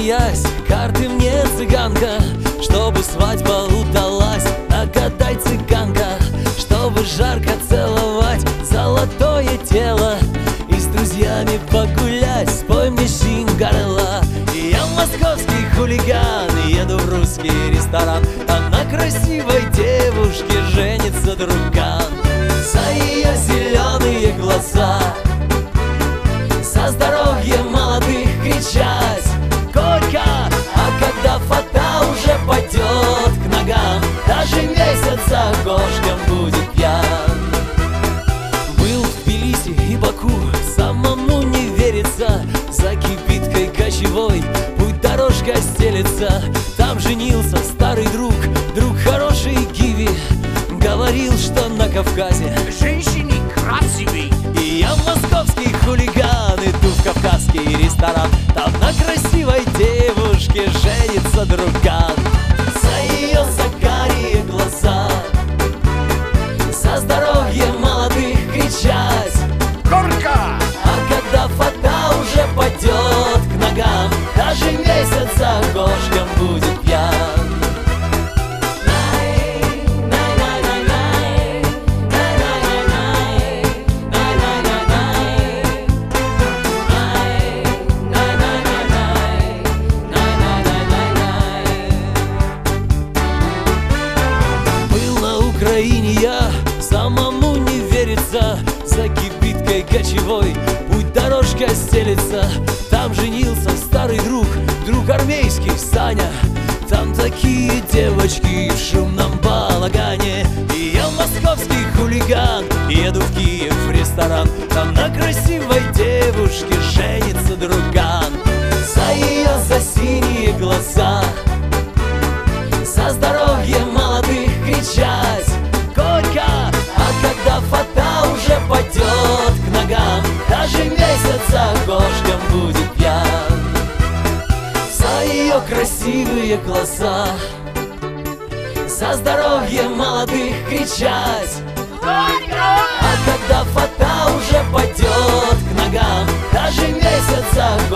смеясь, карты мне цыганка, чтобы свадьба удалась. Нагадай, цыганка, чтобы жарко целовать золотое тело и с друзьями погулять. Спой мне Сингарелла. И я московский хулиган, еду в русский ресторан, там на красивой девушке женится друган. За ее зеленые глаза, за здоровье молодых кричать горько. А когда фата уже пойдет к ногам, даже месяц за окошком будет пьян. Был в Тбилиси и Баку, самому не верится, за кибиткой кочевой путь дорожка стелется. Там женился старый друг, друг хороший Гиви, говорил, что на Кавказе женщины красивей. И я московский хулиган, иду в кавказский ресторан, там на красивой девушке женится друган. За ее закарие глаза, за здоровье молодых кричать Горько! а когда фата уже пойдет к ногам, даже месяц за окошком будет пьян. Украине я, самому не верится, за кибиткой кочевой путь дорожка стелется. Там женился старый друг, друг армейский Саня, там такие девочки в шумном балагане. И я московский хулиган, еду в Киев в ресторан, там на красивой девушке женится друган. За ее за синие глаза, за здоровье молодых кричать горько. А когда фата уже пойдет к ногам, даже месяц за окошком будет пьян. За ее красивые глаза, за здоровье молодых кричать горько. А когда фата уже пойдет к ногам, даже месяц за